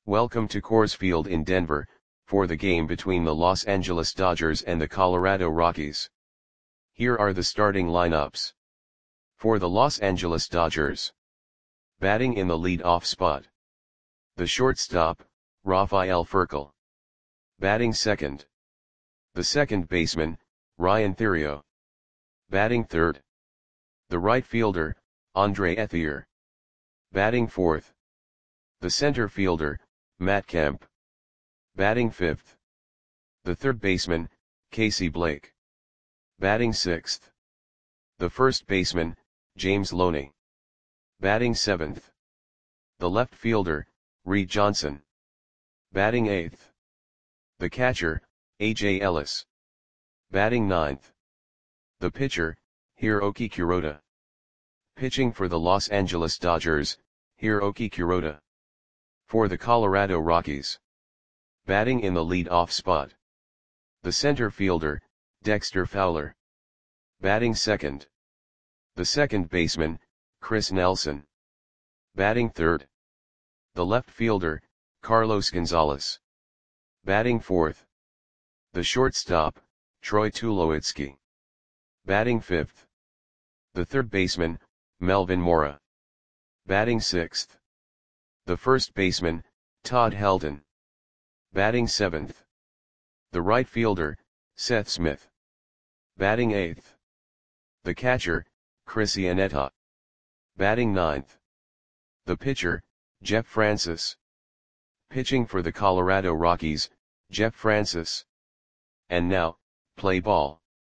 Welcome to Coors Field in Denver, for the game between the Los Angeles Dodgers and the Colorado Rockies. Here are the starting lineups. For the Los Angeles Dodgers. Batting in the lead-off spot. The shortstop, Rafael Furcal. Batting second. The second baseman, Ryan Theriot. Batting third. The right fielder, Andre Ethier. Batting fourth. The center fielder, Matt Kemp. Batting fifth. The third baseman, Casey Blake. Batting sixth. The first baseman, James Loney. Batting seventh. The left fielder, Reed Johnson. Batting eighth. The catcher, A.J. Ellis. Batting ninth. The pitcher, Hiroki Kuroda. Pitching for the Los Angeles Dodgers, Hiroki Kuroda. For the Colorado Rockies. Batting in the lead-off spot. The center fielder, Dexter Fowler. Batting second. The second baseman, Chris Nelson. Batting third. The left fielder, Carlos Gonzalez. Batting fourth. The shortstop, Troy Tulowitzki. Batting fifth. The third baseman, Melvin Mora. Batting sixth. The first baseman, Todd Helton. Batting seventh. The right fielder, Seth Smith. Batting eighth. The catcher, Chris Iannetta. Batting ninth. The pitcher, Jeff Francis. Pitching for the Colorado Rockies, Jeff Francis. And now, play ball.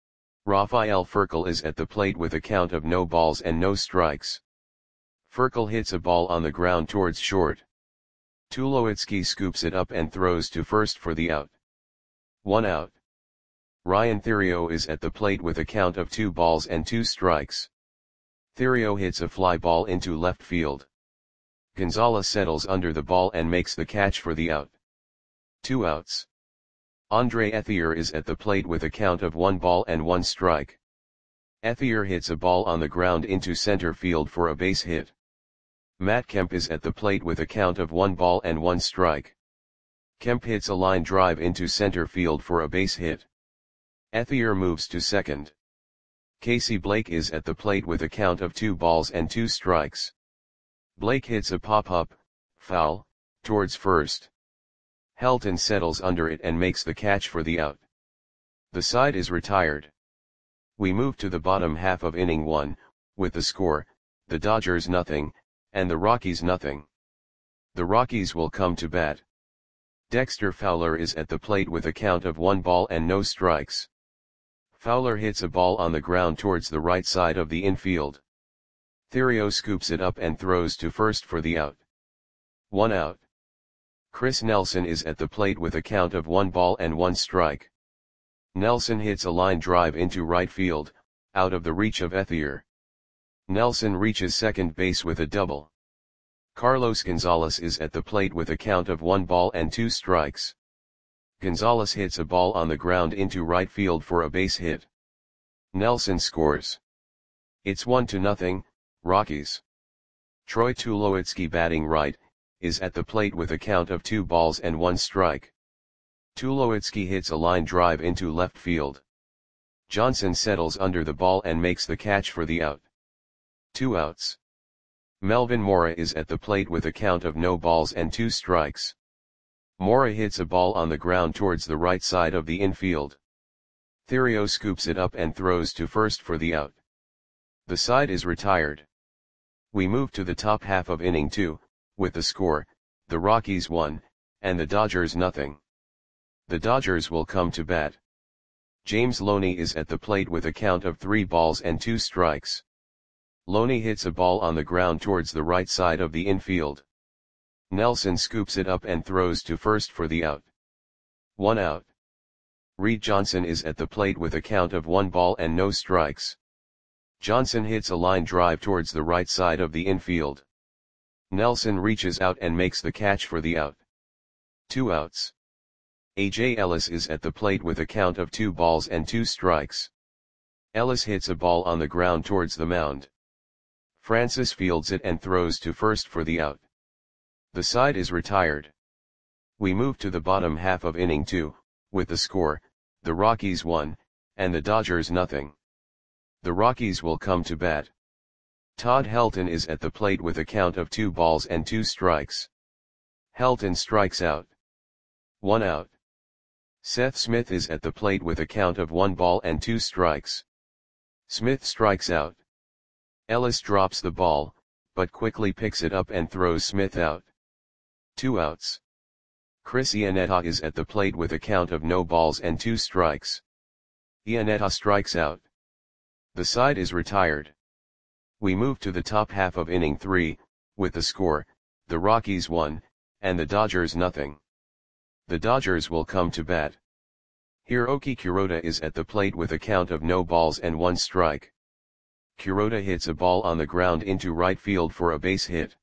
Rafael Furcal is at the plate with a count of no balls and no strikes. Furcal hits a ball on the ground towards short. Tulowitzki scoops it up and throws to first for the out. 1 out. Ryan Theriot is at the plate with a count of 2 balls and 2 strikes. Theriot hits a fly ball into left field. Gonzalez settles under the ball and makes the catch for the out. 2 outs. Andre Ethier is at the plate with a count of 1 ball and 1 strike. Ethier hits a ball on the ground into center field for a base hit. Matt Kemp is at the plate with a count of 1 ball and 1 strike. Kemp hits a line drive into center field for a base hit. Ethier moves to second. Casey Blake is at the plate with a count of 2 balls and 2 strikes. Blake hits a pop-up, foul, towards first. Helton settles under it and makes the catch for the out. The side is retired. We move to the bottom half of inning 1, with the score, the Dodgers nothing, and the Rockies nothing. The Rockies will come to bat. Dexter Fowler is at the plate with a count of 1 ball and no strikes. Fowler hits a ball on the ground towards the right side of the infield. Theriot scoops it up and throws to first for the out. 1 out. Chris Nelson is at the plate with a count of 1 ball and 1 strike. Nelson hits a line drive into right field, out of the reach of Ethier. Nelson reaches second base with a double. Carlos Gonzalez is at the plate with a count of 1 ball and 2 strikes. Gonzalez hits a ball on the ground into right field for a base hit. Nelson scores. It's 1-0, Rockies. Troy Tulowitzki, batting right, is at the plate with a count of 2 balls and 1 strike. Tulowitzki hits a line drive into left field. Johnson settles under the ball and makes the catch for the out. 2 outs. Melvin Mora is at the plate with a count of no balls and 2 strikes. Mora hits a ball on the ground towards the right side of the infield. Theriot scoops it up and throws to first for the out. The side is retired. We move to the top half of inning 2, with the score, the Rockies 1, and the Dodgers nothing. The Dodgers will come to bat. James Loney is at the plate with a count of 3 balls and 2 strikes. Loney hits a ball on the ground towards the right side of the infield. Nelson scoops it up and throws to first for the out. 1 out. Reed Johnson is at the plate with a count of 1 ball and no strikes. Johnson hits a line drive towards the right side of the infield. Nelson reaches out and makes the catch for the out. 2 outs. A.J. Ellis is at the plate with a count of 2 balls and 2 strikes. Ellis hits a ball on the ground towards the mound. Francis fields it and throws to first for the out. The side is retired. We move to the bottom half of inning 2, with the score, the Rockies 1, and the Dodgers nothing. The Rockies will come to bat. Todd Helton is at the plate with a count of 2 balls and 2 strikes. Helton strikes out. 1 out. Seth Smith is at the plate with a count of 1 ball and 2 strikes. Smith strikes out. Ellis drops the ball, but quickly picks it up and throws Smith out. 2 outs. Chris Iannetta is at the plate with a count of no balls and 2 strikes. Iannetta strikes out. The side is retired. We move to the top half of inning 3, with the score, the Rockies 1, and the Dodgers nothing. The Dodgers will come to bat. Hiroki Kuroda is at the plate with a count of no balls and 1 strike. Kuroda hits a ball on the ground into right field for a base hit.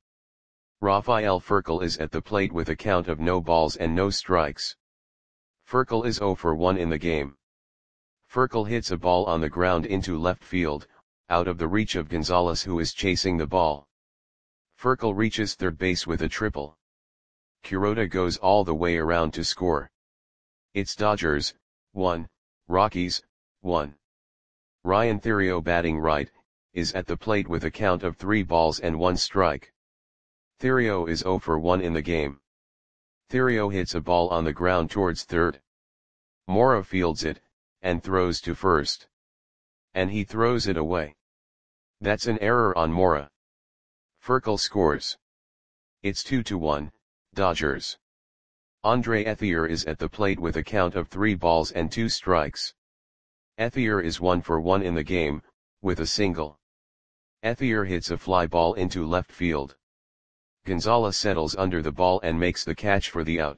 Rafael Furcal is at the plate with a count of no balls and no strikes. Furcal is 0 for 1 in the game. Furcal hits a ball on the ground into left field, out of the reach of Gonzalez, who is chasing the ball. Furcal reaches third base with a triple. Kuroda goes all the way around to score. It's Dodgers 1, Rockies 1. Ryan Theriot, batting right, is at the plate with a count of 3 balls and 1 strike. Theriot is 0 for 1 in the game. Theriot hits a ball on the ground towards third. Mora fields it, and throws to first. And he throws it away. That's an error on Mora. Furcal scores. It's 2-1, Dodgers. Andre Ethier is at the plate with a count of 3 balls and 2 strikes. Ethier is 1 for 1 in the game, with a single. Ethier hits a fly ball into left field. Gonzalez settles under the ball and makes the catch for the out.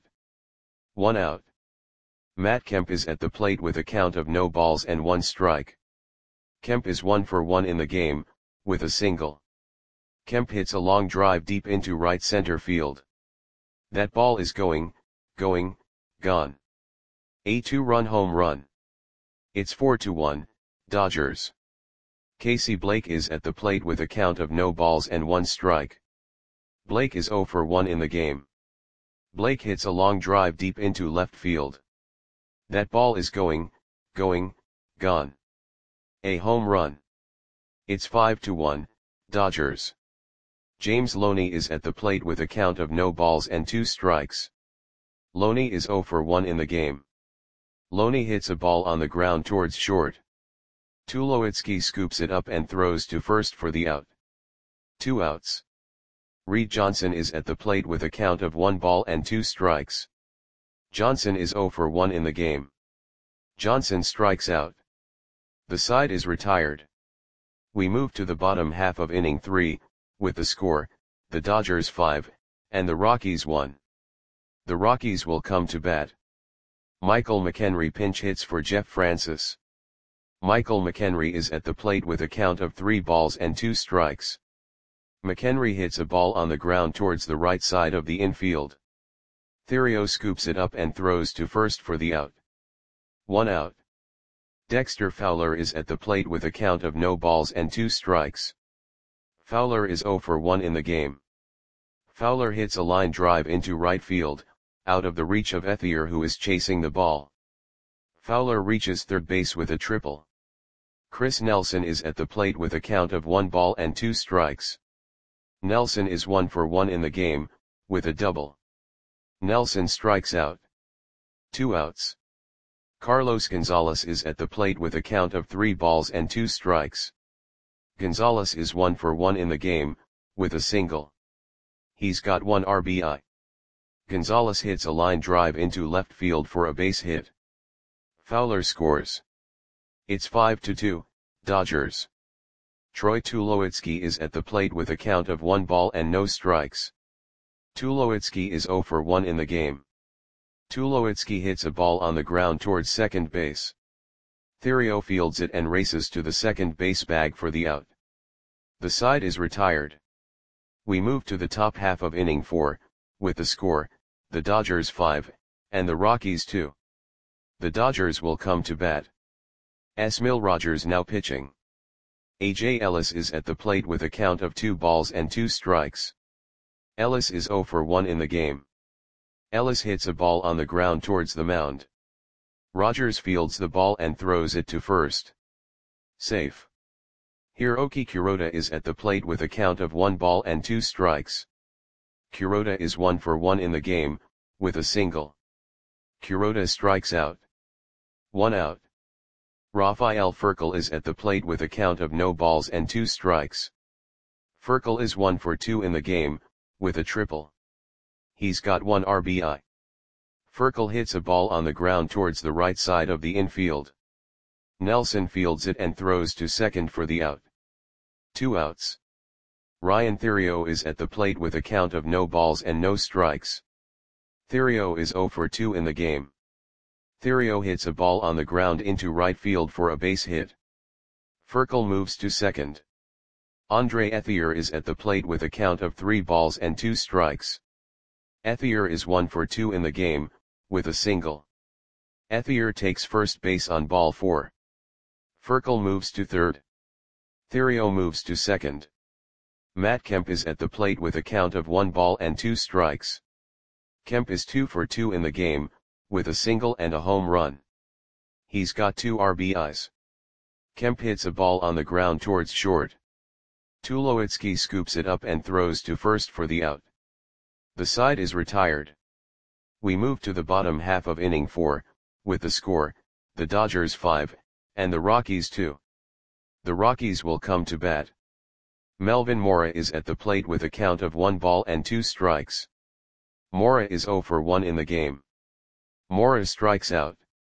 1 out. Matt Kemp is at the plate with a count of no balls and 1 strike. Kemp is 1 for 1 in the game, with a single. Kemp hits a long drive deep into right center field. That ball is gone. A 2-run home run. It's 4-1, Dodgers. Casey Blake is at the plate with a count of no balls and 1 strike. Blake is 0 for 1 in the game. Blake hits a long drive deep into left field. That ball is gone. A home run. It's 5-1, Dodgers. James Loney is at the plate with a count of no balls and 2 strikes. Loney is 0 for 1 in the game. Loney hits a ball on the ground towards short. Tulowitzki scoops it up and throws to first for the out. 2 outs. Reed Johnson is at the plate with a count of 1 ball and 2 strikes. Johnson is 0 for 1 in the game. Johnson strikes out. The side is retired. We move to the bottom half of inning 3, with the score, the Dodgers 5, and the Rockies 1. The Rockies will come to bat. Michael McHenry pinch hits for Jeff Francis. Michael McHenry is at the plate with a count of 3 balls and 2 strikes. McHenry hits a ball on the ground towards the right side of the infield. Theriot scoops it up and throws to first for the out. 1 out. Dexter Fowler is at the plate with a count of no balls and 2 strikes. Fowler is 0 for 1 in the game. Fowler hits a line drive into right field, out of the reach of Ethier, who is chasing the ball. Fowler reaches third base with a triple. Chris Nelson is at the plate with a count of 1 ball and 2 strikes. Nelson is 1 for 1 in the game, with a double. Nelson strikes out. 2 outs. Carlos Gonzalez is at the plate with a count of 3 balls and 2 strikes. Gonzalez is 1 for 1 in the game, with a single. He's got 1 RBI. Gonzalez hits a line drive into left field for a base hit. Fowler scores. It's 5-2, Dodgers. Troy Tulowitzki is at the plate with a count of 1 ball and no strikes. Tulowitzki is 0 for 1 in the game. Tulowitzki hits a ball on the ground towards second base. Theriot fields it and races to the second base bag for the out. The side is retired. We move to the top half of inning 4, with the score, the Dodgers 5, and the Rockies 2. The Dodgers will come to bat. Esmil Rogers now pitching. A.J. Ellis is at the plate with a count of 2 balls and 2 strikes. Ellis is 0 for 1 in the game. Ellis hits a ball on the ground towards the mound. Rogers fields the ball and throws it to first. Safe. Hiroki Kuroda is at the plate with a count of 1 ball and 2 strikes. Kuroda is 1 for 1 in the game, with a single. Kuroda strikes out. 1 out. Rafael Furcal is at the plate with a count of no balls and 2 strikes. Furcal is 1 for 2 in the game, with a triple. He's got 1 RBI. Furcal hits a ball on the ground towards the right side of the infield. Nelson fields it and throws to second for the out. 2 outs. Ryan Theriot is at the plate with a count of no balls and no strikes. Theriot is 0 for 2 in the game. Theriot hits a ball on the ground into right field for a base hit. Furcal moves to second. Andre Ethier is at the plate with a count of 3 balls and 2 strikes. Ethier is 1 for 2 in the game, with a single. Ethier takes first base on ball 4. Furcal moves to third. Theriot moves to second. Matt Kemp is at the plate with a count of 1 ball and 2 strikes. Kemp is 2 for 2 in the game, with a single and a home run. He's got 2 RBIs. Kemp hits a ball on the ground towards short. Tulowitzki scoops it up and throws to first for the out. The side is retired. We move to the bottom half of inning 4, with the score, the Dodgers 5, and the Rockies 2. The Rockies will come to bat. Melvin Mora is at the plate with a count of 1 ball and 2 strikes. Mora is 0 for 1 in the game. Mora strikes out.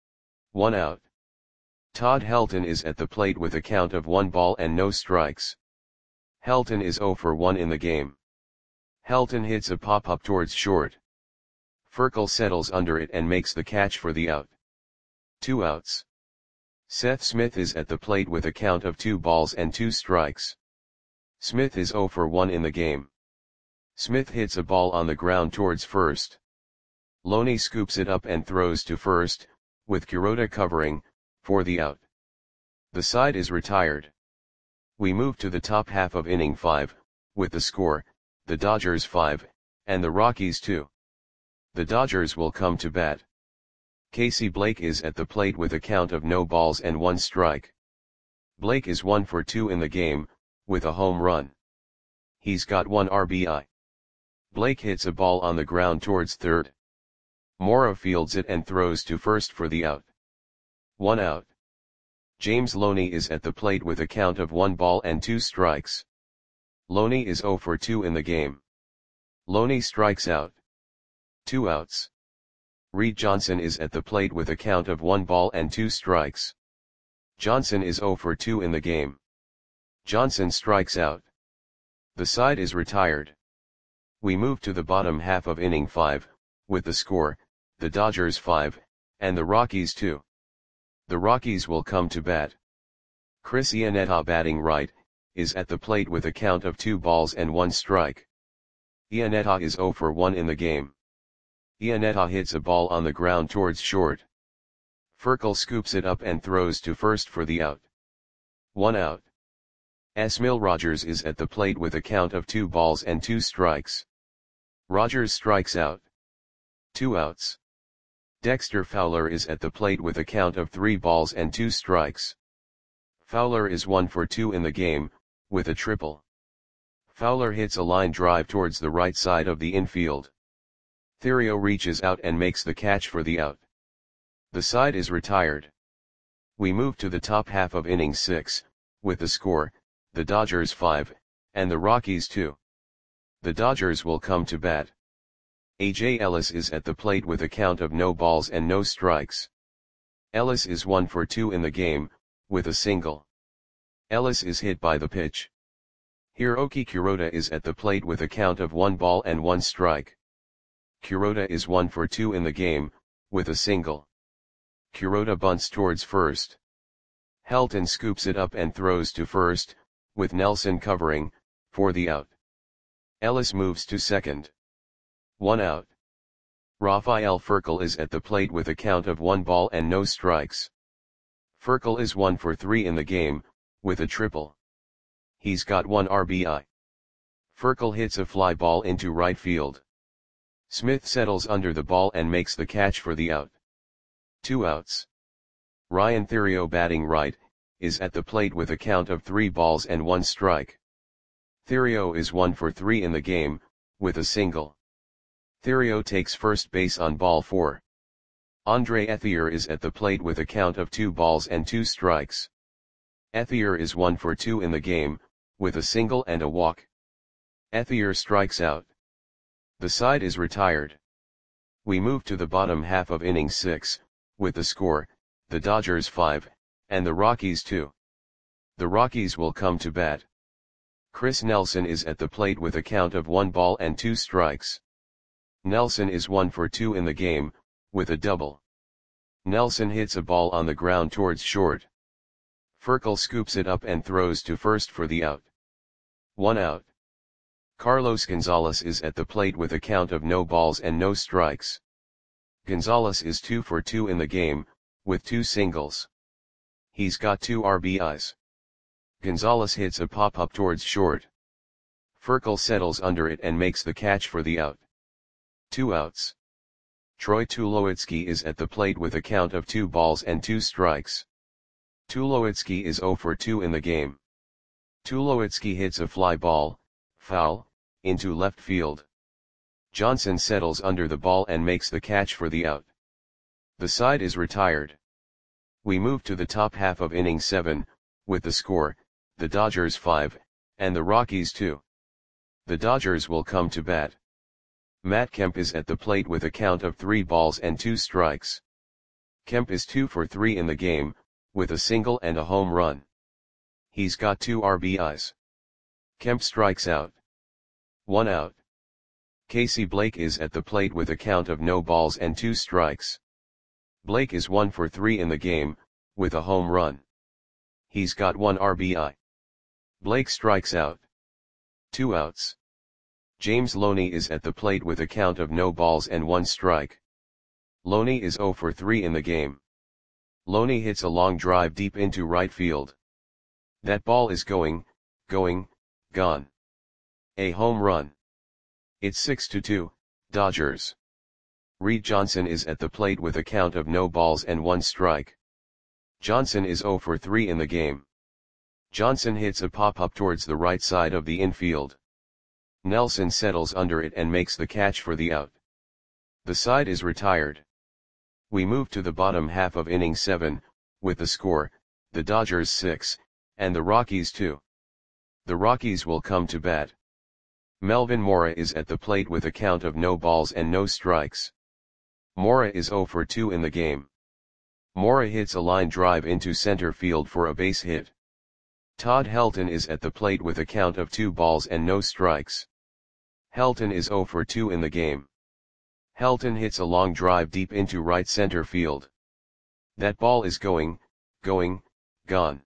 1 out. Todd Helton is at the plate with a count of 1 ball and no strikes. Helton is 0 for 1 in the game. Helton hits a pop-up towards short. Furcal settles under it and makes the catch for the out. 2 outs. Seth Smith is at the plate with a count of 2 balls and 2 strikes. Smith is 0 for 1 in the game. Smith hits a ball on the ground towards first. Loney scoops it up and throws to first, with Kuroda covering, for the out. The side is retired. We move to the top half of inning 5, with the score, the Dodgers 5, and the Rockies 2. The Dodgers will come to bat. Casey Blake is at the plate with a count of no balls and 1 strike. Blake is 1 for 2 in the game, with a home run. He's got 1 RBI. Blake hits a ball on the ground towards third. Mora fields it and throws to first for the out. 1 out. James Loney is at the plate with a count of 1 ball and 2 strikes. Loney is 0 for 2 in the game. Loney strikes out. 2 outs. Reed Johnson is at the plate with a count of 1 ball and 2 strikes. Johnson is 0 for 2 in the game. Johnson strikes out. The side is retired. We move to the bottom half of inning 5, with the score, the Dodgers 5, and the Rockies 2. The Rockies will come to bat. Chris Iannetta, batting right, is at the plate with a count of 2 balls and 1 strike. Iannetta is 0 for 1 in the game. Iannetta hits a ball on the ground towards short. Furcal scoops it up and throws to first for the out. 1 out. Esmil Rogers is at the plate with a count of 2 balls and 2 strikes. Rogers strikes out. 2 outs. Dexter Fowler is at the plate with a count of 3 balls and 2 strikes. Fowler is 1 for 2 in the game, with a triple. Fowler hits a line drive towards the right side of the infield. Theriot reaches out and makes the catch for the out. The side is retired. We move to the top half of inning 6, with the score, the Dodgers 5, and the Rockies 2. The Dodgers will come to bat. A.J. Ellis is at the plate with a count of no balls and no strikes. Ellis is 1 for 2 in the game, with a single. Ellis is hit by the pitch. Hiroki Kuroda is at the plate with a count of 1 ball and 1 strike. Kuroda is 1 for 2 in the game, with a single. Kuroda bunts towards first. Helton scoops it up and throws to first, with Nelson covering, for the out. Ellis moves to second. 1 out. Rafael Furcal is at the plate with a count of 1 ball and no strikes. Furcal is 1 for 3 in the game, with a triple. He's got 1 RBI. Furcal hits a fly ball into right field. Smith settles under the ball and makes the catch for the out. 2 outs. Ryan Theriot, batting right, is at the plate with a count of 3 balls and 1 strike. Theriot is 1 for 3 in the game, with a single. Theriot takes first base on ball 4. Andre Ethier is at the plate with a count of 2 balls and 2 strikes. Ethier is 1 for 2 in the game, with a single and a walk. Ethier strikes out. The side is retired. We move to the bottom half of inning 6, with the score, the Dodgers 5, and the Rockies 2. The Rockies will come to bat. Chris Nelson is at the plate with a count of 1 ball and 2 strikes. Nelson is 1 for 2 in the game, with a double. Nelson hits a ball on the ground towards short. Furcal scoops it up and throws to first for the out. 1 out. Carlos Gonzalez is at the plate with a count of no balls and no strikes. Gonzalez is 2 for 2 in the game, with 2 singles. He's got 2 RBIs. Gonzalez hits a pop-up towards short. Furcal settles under it and makes the catch for the out. 2 outs. Troy Tulowitzki is at the plate with a count of 2 balls and 2 strikes. Tulowitzki is 0 for 2 in the game. Tulowitzki hits a fly ball, foul, into left field. Johnson settles under the ball and makes the catch for the out. The side is retired. We move to the top half of inning 7, with the score, the Dodgers 5, and the Rockies 2. The Dodgers will come to bat. Matt Kemp is at the plate with a count of 3 balls and 2 strikes. Kemp is 2 for 3 in the game, with a single and a home run. He's got 2 RBIs. Kemp strikes out. 1 out. Casey Blake is at the plate with a count of no balls and 2 strikes. Blake is 1 for 3 in the game, with a home run. He's got 1 RBI. Blake strikes out. 2 outs. James Loney is at the plate with a count of no balls and 1 strike. Loney is 0 for 3 in the game. Loney hits a long drive deep into right field. That ball is going, gone. A home run. It's 6-2, Dodgers. Reed Johnson is at the plate with a count of no balls and 1 strike. Johnson is 0 for 3 in the game. Johnson hits a pop-up towards the right side of the infield. Nelson settles under it and makes the catch for the out. The side is retired. We move to the bottom half of inning 7, with the score, the Dodgers 6, and the Rockies 2. The Rockies will come to bat. Melvin Mora is at the plate with a count of no balls and no strikes. Mora is 0 for 2 in the game. Mora hits a line drive into center field for a base hit. Todd Helton is at the plate with a count of 2 balls and no strikes. Helton is 0 for 2 in the game. Helton hits a long drive deep into right center field. That ball is going, gone.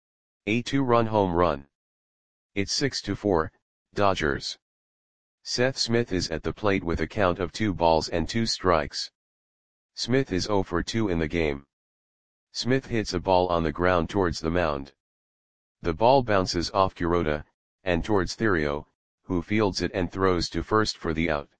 A 2-run home run. It's 6-4, Dodgers. Seth Smith is at the plate with a count of 2 balls and 2 strikes. Smith is 0 for 2 in the game. Smith hits a ball on the ground towards the mound. The ball bounces off Kuroda, and towards Theriot, who fields it and throws to first for the out.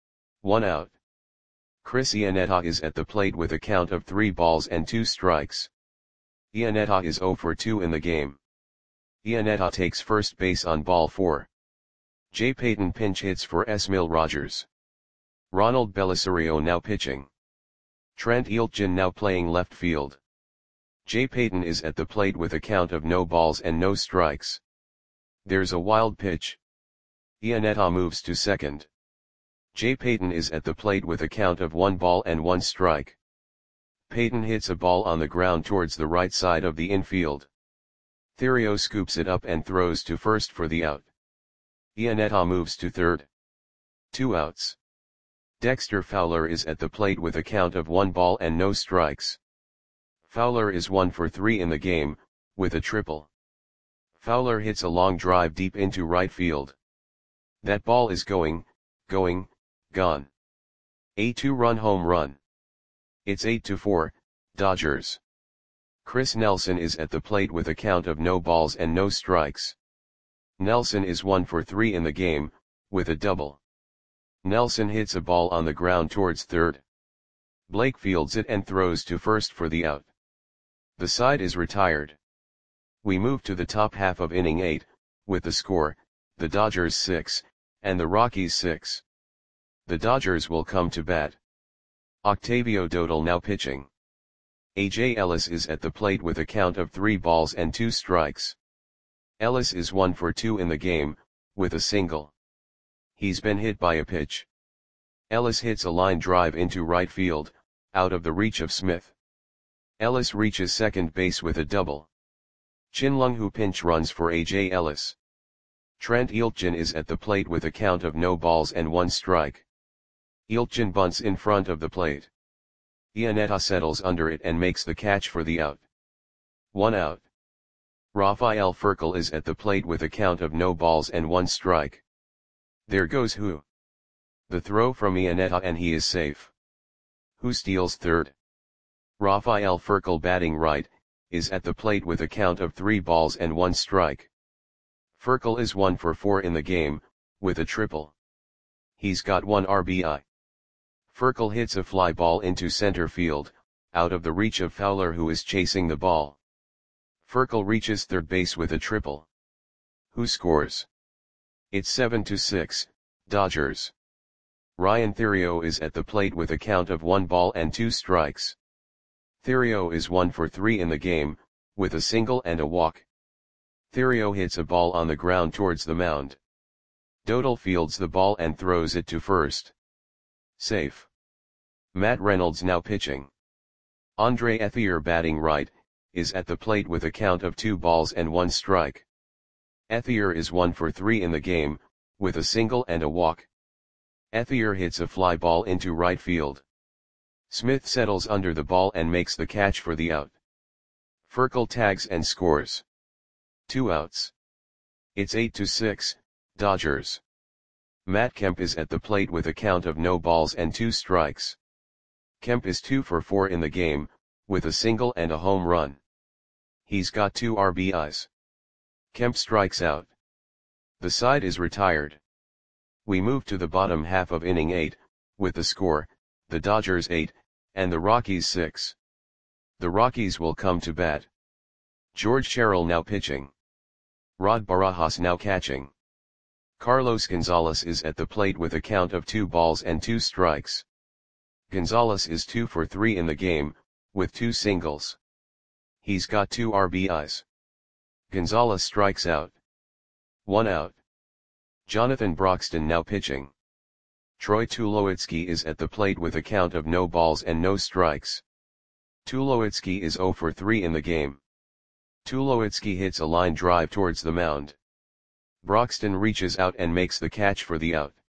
1 out. Chris Iannetta is at the plate with a count of 3 balls and 2 strikes. Iannetta is 0 for 2 in the game. Iannetta takes first base on ball 4. Jay Payton pinch hits for Esmil Rogers. Ronald Belisario now pitching. Trent Iltgen now playing left field. Jay Payton is at the plate with a count of no balls and no strikes. There's a wild pitch. Iannetta moves to second. Jay Payton is at the plate with a count of 1 ball and 1 strike. Payton hits a ball on the ground towards the right side of the infield. Theriot scoops it up and throws to first for the out. Iannetta moves to third. 2 outs. Dexter Fowler is at the plate with a count of 1 ball and no strikes. Fowler is 1 for 3 in the game, with a triple. Fowler hits a long drive deep into right field. That ball is going, gone. A 2-run home run. It's 8-4, Dodgers. Chris Nelson is at the plate with a count of no balls and no strikes. Nelson is 1 for 3 in the game, with a double. Nelson hits a ball on the ground towards third. Blake fields it and throws to first for the out. The side is retired. We move to the top half of inning 8, with the score, the Dodgers 6, and the Rockies 6. The Dodgers will come to bat. Octavio Dotel now pitching. A.J. Ellis is at the plate with a count of 3 balls and 2 strikes. Ellis is 1 for 2 in the game, with a single. He's been hit by a pitch. Ellis hits a line drive into right field, out of the reach of Smith. Ellis reaches second base with a double. Chin-Lung Hu pinch runs for A.J. Ellis. Trent Iltgen is at the plate with a count of no balls and 1 strike. Iltgen bunts in front of the plate. Iannetta settles under it and makes the catch for the out. 1 out. Rafael Furcal is at the plate with a count of no balls and 1 strike. There goes Hu. The throw from Iannetta and he is safe. Hu steals third. Rafael Furcal batting right, is at the plate with a count of 3 balls and 1 strike. Furcal is 1 for 4 in the game, with a triple. He's got 1 RBI. Furcal hits a fly ball into center field, out of the reach of Fowler who is chasing the ball. Furcal reaches third base with a triple. Hu scores. It's 7-6, Dodgers. Ryan Theriot is at the plate with a count of 1 ball and 2 strikes. Theriot is 1 for 3 in the game, with a single and a walk. Theriot hits a ball on the ground towards the mound. Dotel fields the ball and throws it to first. Safe. Matt Reynolds now pitching. Andre Ethier batting right, is at the plate with a count of 2 balls and 1 strike. Ethier is 1 for 3 in the game, with a single and a walk. Ethier hits a fly ball into right field. Smith settles under the ball and makes the catch for the out. Furcal tags and scores. 2 outs. It's 8-6, Dodgers. Matt Kemp is at the plate with a count of no balls and 2 strikes. Kemp is 2 for 4 in the game, with a single and a home run. He's got 2 RBIs. Kemp strikes out. The side is retired. We move to the bottom half of inning 8, with the score, the Dodgers 8, and the Rockies 6. The Rockies will come to bat. George Sherrill now pitching. Rod Barajas now catching. Carlos Gonzalez is at the plate with a count of 2 balls and 2 strikes. Gonzalez is 2 for 3 in the game, with 2 singles. He's got 2 RBIs. Gonzalez strikes out. 1 out. Jonathan Broxton now pitching. Troy Tulowitzki is at the plate with a count of no balls and no strikes. Tulowitzki is 0 for 3 in the game. Tulowitzki hits a line drive towards the mound. Broxton reaches out and makes the catch for the out.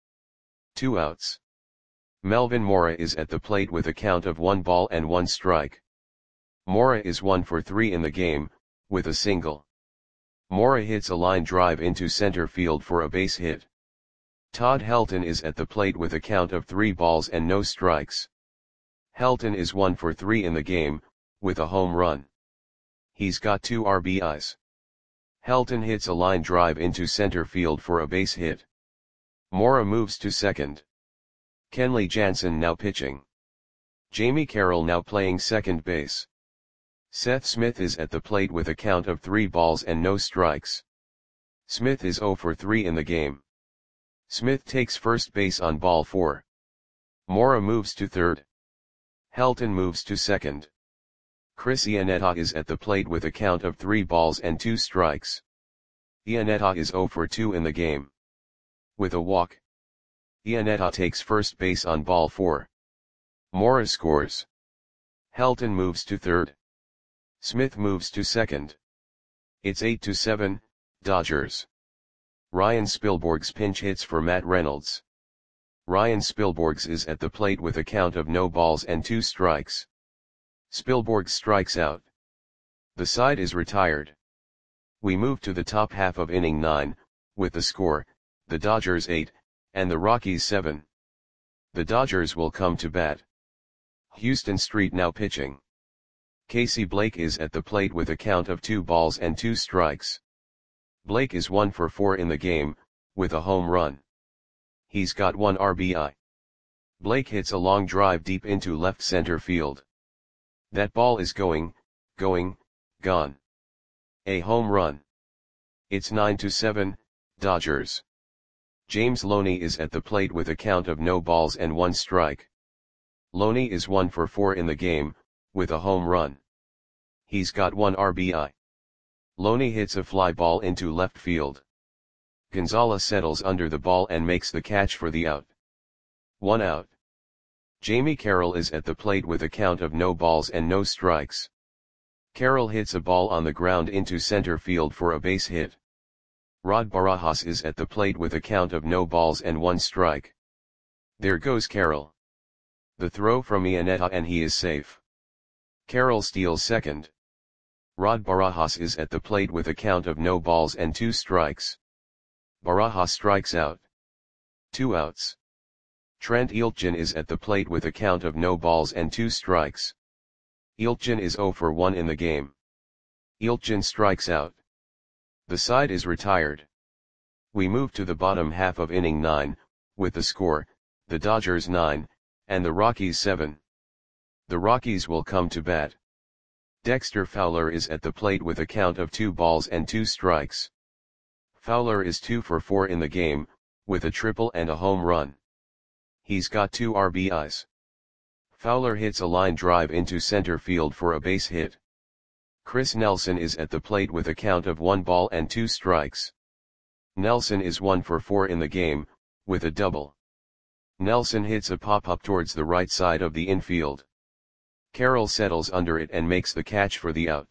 2 outs. Melvin Mora is at the plate with a count of 1 ball and 1 strike. Mora is 1 for 3 in the game, with a single. Mora hits a line drive into center field for a base hit. Todd Helton is at the plate with a count of 3 balls and no strikes. Helton is 1 for 3 in the game, with a home run. He's got 2 RBIs. Helton hits a line drive into center field for a base hit. Mora moves to second. Kenley Jansen now pitching. Jamie Carroll now playing second base. Seth Smith is at the plate with a count of 3 balls and no strikes. Smith is 0 for 3 in the game. Smith takes first base on ball 4. Mora moves to third. Helton moves to second. Chris Iannetta is at the plate with a count of 3 balls and 2 strikes. Iannetta is 0 for 2 in the game. With a walk. Iannetta takes first base on ball 4. Mora scores. Helton moves to third. Smith moves to second. It's 8-7, Dodgers. Ryan Spilborghs pinch hits for Matt Reynolds. Ryan Spilborghs is at the plate with a count of no balls and 2 strikes. Spilborghs strikes out. The side is retired. We move to the top half of inning 9, with the score, the Dodgers 8, and the Rockies 7. The Dodgers will come to bat. Houston Street now pitching. Casey Blake is at the plate with a count of 2 balls and 2 strikes. Blake is 1 for 4 in the game, with a home run. He's got 1 RBI. Blake hits a long drive deep into left center field. That ball is going, gone. A home run. It's 9-7, Dodgers. James Loney is at the plate with a count of no balls and 1 strike. Loney is 1 for 4 in the game, with a home run. He's got 1 RBI. Loney hits a fly ball into left field. Gonzalez settles under the ball and makes the catch for the out. 1 out. Jamie Carroll is at the plate with a count of no balls and no strikes. Carroll hits a ball on the ground into center field for a base hit. Rod Barajas is at the plate with a count of no balls and 1 strike. There goes Carroll. The throw from Iannetta and he is safe. Carroll steals second. Rod Barajas is at the plate with a count of no balls and 2 strikes. Barajas strikes out. 2 outs. Trent Iltgen is at the plate with a count of no balls and 2 strikes. Iltgen is 0 for 1 in the game. Iltgen strikes out. The side is retired. We move to the bottom half of inning 9, with the score, the Dodgers 9, and the Rockies 7. The Rockies will come to bat. Dexter Fowler is at the plate with a count of 2 balls and 2 strikes. Fowler is 2 for 4 in the game, with a triple and a home run. He's got 2 RBIs. Fowler hits a line drive into center field for a base hit. Chris Nelson is at the plate with a count of 1 ball and 2 strikes. Nelson is 1 for 4 in the game, with a double. Nelson hits a pop-up towards the right side of the infield. Carroll settles under it and makes the catch for the out.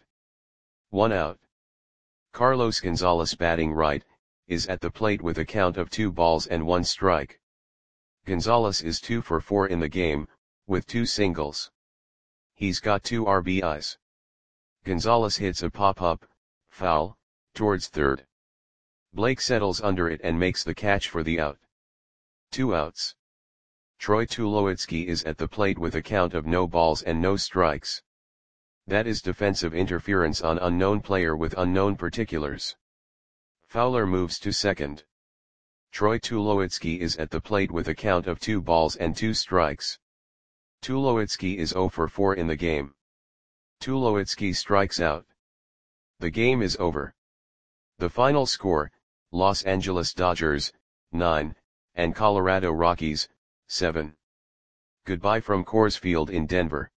1 out. Carlos Gonzalez, batting right, is at the plate with a count of 2 balls and 1 strike. Gonzalez is 2 for 4 in the game, with 2 singles. He's got 2 RBIs. Gonzalez hits a pop-up, foul, towards third. Blake settles under it and makes the catch for the out. 2 outs. Troy Tulowitzki is at the plate with a count of no balls and no strikes. That is defensive interference on unknown player with unknown particulars. Fowler moves to second. Troy Tulowitzki is at the plate with a count of 2 balls and 2 strikes. Tulowitzki is 0 for 4 in the game. Tulowitzki strikes out. The game is over. The final score, Los Angeles Dodgers, 9, and Colorado Rockies, 7. Goodbye from Coors Field in Denver.